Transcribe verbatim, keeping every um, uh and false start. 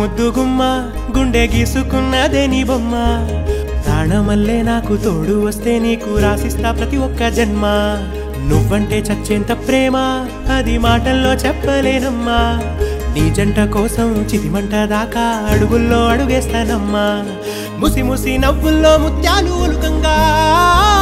ముద్దుగుమ్మ గుండె గీసుకున్నదే నీ బొమ్మ ప్రాణమల్లే నాకు తోడు వస్తే నీకు రాసిస్తా ప్రతి ఒక్క జన్మ నువ్వంటే చచ్చేంత ప్రేమ అది మాటల్లో చెప్పలేనమ్మా నీ జంట కోసం చితిమంట దాకా అడుగుల్లో అడుగేస్తానమ్మా ముసి ముసి నవ్వుల్లో ముత్యాలు ఉలుకంగా